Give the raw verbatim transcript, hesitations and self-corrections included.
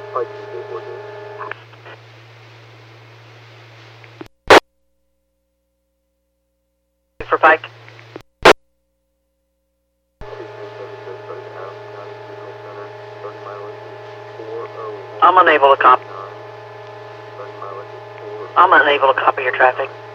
Pike two fourteen. For Pike. I'm unable to copy. I'm unable to copy your traffic.